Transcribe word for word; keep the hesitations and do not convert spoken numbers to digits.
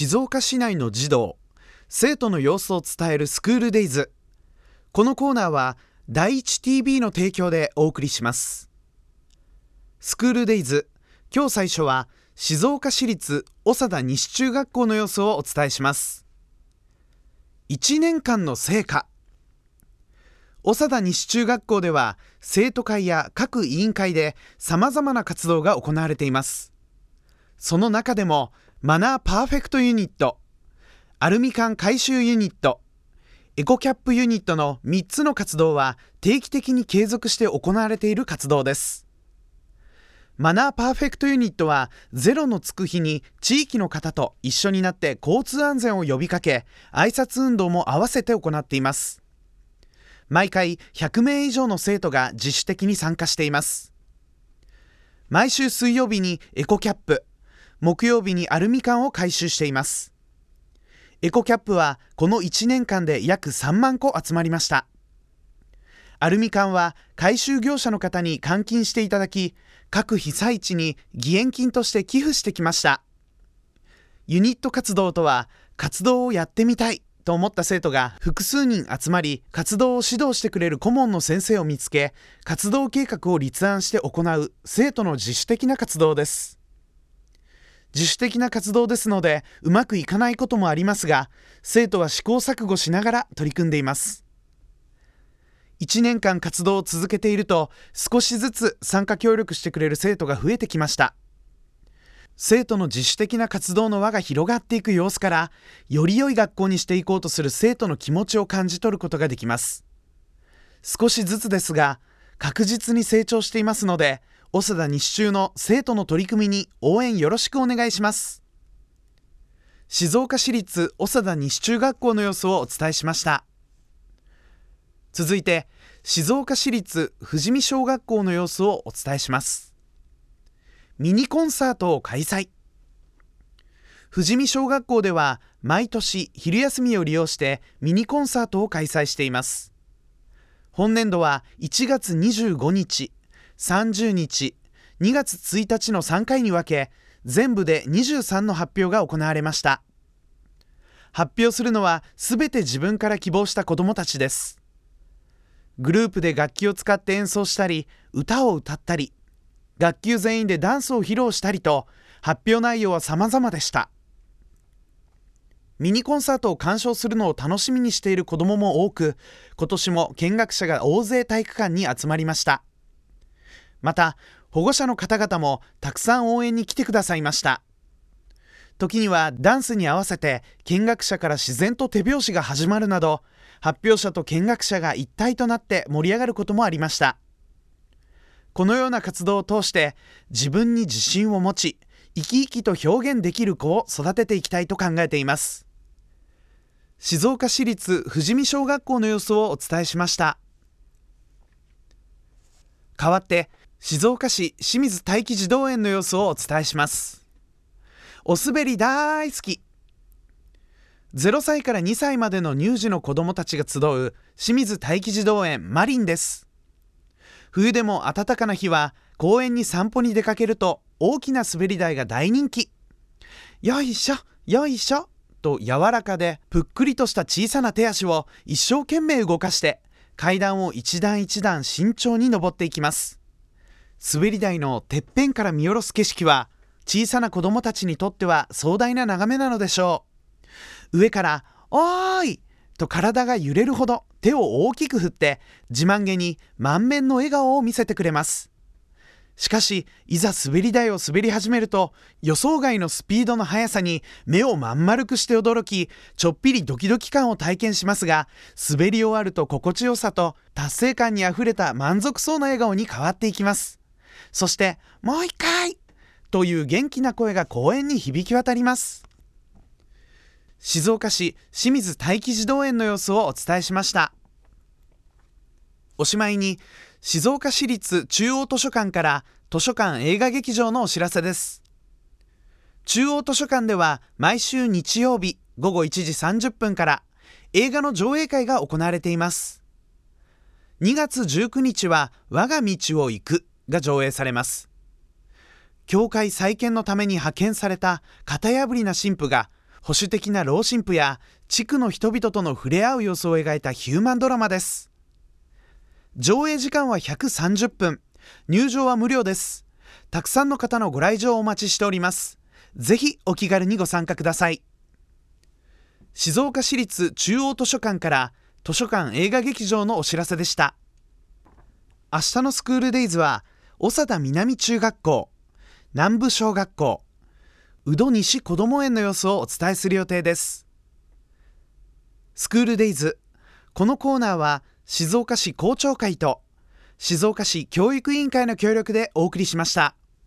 静岡市内の児童生徒の様子を伝えるスクールデイズ。このコーナーは第一 ティービー の提供でお送りします。スクールデイズ、今日最初は静岡市立長田西中学校の様子をお伝えします。いちねんかんの成果。長田西中学校では生徒会や各委員会でさまざまな活動が行われています。その中でもマナーパーフェクトユニット、アルミ缶回収ユニット、エコキャップユニットのみっつの活動は定期的に継続して行われている活動です。マナーパーフェクトユニットはゼロのつく日に地域の方と一緒になって交通安全を呼びかけ、挨拶運動も合わせて行っています。毎回ひゃくめい以上の生徒が自主的に参加しています。毎週水曜日にエコキャップ、木曜日にアルミ缶を回収しています。エコキャップはこのいちねんかんで約さんまんこ集まりました。アルミ缶は回収業者の方に換金していただき、各被災地に義援金として寄付してきました。ユニット活動とは、活動をやってみたいと思った生徒が複数人集まり、活動を指導してくれる顧問の先生を見つけ、活動計画を立案して行う生徒の自主的な活動です。自主的な活動ですので、うまくいかないこともありますが、生徒は試行錯誤しながら取り組んでいます。いちねんかん活動を続けていると、少しずつ参加協力してくれる生徒が増えてきました。生徒の自主的な活動の輪が広がっていく様子から、より良い学校にしていこうとする生徒の気持ちを感じ取ることができます。少しずつですが、確実に成長していますので、長田西中の生徒の取り組みに応援よろしくお願いします。静岡市立長田西中学校の様子をお伝えしました。続いて、静岡市立富士見小学校の様子をお伝えします。ミニコンサートを開催。富士見小学校では毎年昼休みを利用してミニコンサートを開催しています。本年度はいちがつにじゅうごにち、さんじゅうにち、にがつついたちのさんかいに分け、全部でにじゅうさんの発表が行われました。発表するのはすべて自分から希望した子どもたちです。グループで楽器を使って演奏したり、歌を歌ったり、学級全員でダンスを披露したりと、発表内容は様々でした。ミニコンサートを鑑賞するのを楽しみにしている子どもも多く、今年も見学者が大勢体育館に集まりました。また、保護者の方々もたくさん応援に来てくださいました。時にはダンスに合わせて見学者から自然と手拍子が始まるなど、発表者と見学者が一体となって盛り上がることもありました。このような活動を通して自分に自信を持ち、生き生きと表現できる子を育てていきたいと考えています。静岡市立富士見小学校の様子をお伝えしました。代わって静岡市清水待機児童園の様子をお伝えします。おすべり大好き。ゼロさいからにさいまでの乳児の子どもたちが集う清水待機児童園マリンです。冬でも暖かな日は公園に散歩に出かけると大きな滑り台が大人気。よいしょよいしょと柔らかでぷっくりとした小さな手足を一生懸命動かして階段を一段一段慎重に登っていきます。滑り台のてっぺんから見下ろす景色は小さな子どもたちにとっては壮大な眺めなのでしょう。上からおーいと体が揺れるほど手を大きく振って自慢げに満面の笑顔を見せてくれます。しかしいざ滑り台を滑り始めると予想外のスピードの速さに目をまん丸くして驚き、ちょっぴりドキドキ感を体験しますが、滑り終わると心地よさと達成感にあふれた満足そうな笑顔に変わっていきます。そしてもう一回という元気な声が公園に響き渡ります。静岡市清水待機児童園の様子をお伝えしました。おしまいに静岡市立中央図書館から図書館映画劇場のお知らせです。中央図書館では毎週日曜日ごごいちじさんじゅっぷんから映画の上映会が行われています。にがつじゅうくにちは我が道を行くが上映されます。教会再建のために派遣された型破りな神父が保守的な老神父や地区の人々との触れ合う様子を描いたヒューマンドラマです。上映時間はひゃくさんじゅっぷん、入場は無料です。たくさんの方のご来場をお待ちしております。ぜひお気軽にご参加ください。静岡市立中央図書館から図書館映画劇場のお知らせでした。明日のスクールデイズは長田南中学校、南部小学校、宇土西こども園の様子をお伝えする予定です。スクールデイズ、このコーナーは静岡市校長会と静岡市教育委員会の協力でお送りしました。